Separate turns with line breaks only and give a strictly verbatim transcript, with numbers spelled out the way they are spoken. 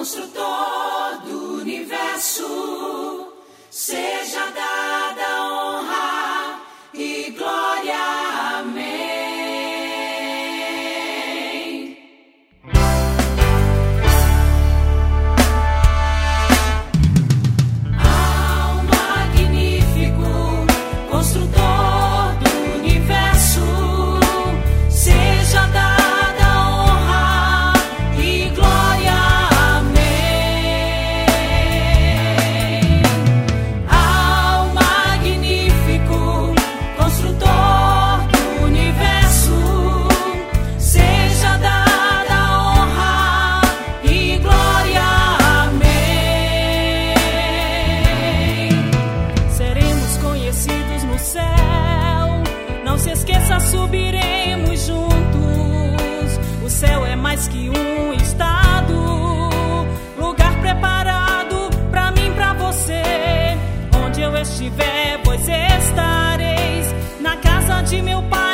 construtor do universo, seja dada honra e glória. Amém. Ao magnífico construtor do universo, seja dada honra e glória. Amém. Ao magnífico construtor do universo, seja dada honra e glória. Amém. Seremos conhecidos no céu, não se esqueça, subiremos juntos. O céu é mais que um estado, lugar preparado pra mim, pra você. Onde eu estiver, vós estareis, na casa de meu Pai.